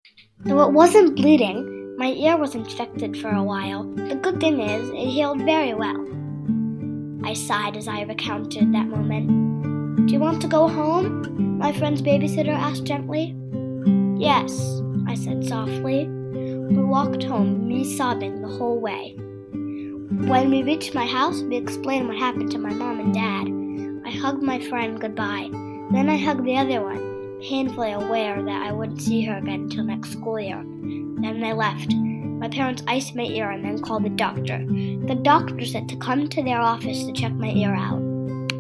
Though it wasn't bleeding, my ear was infected for a while. The good thing is, it healed very well. I sighed as I recounted that moment. Do you want to go home? My friend's babysitter asked gently. Yes, I said softly. We walked home, me sobbing the whole way. When we reached my house, we explained what happened to my mom and dad. I hugged my friend goodbye. Then I hugged the other one, painfully aware that I wouldn't see her again until next school year. Then they left. My parents iced my ear and then called the doctor. The doctor said to come to their office to check my ear out.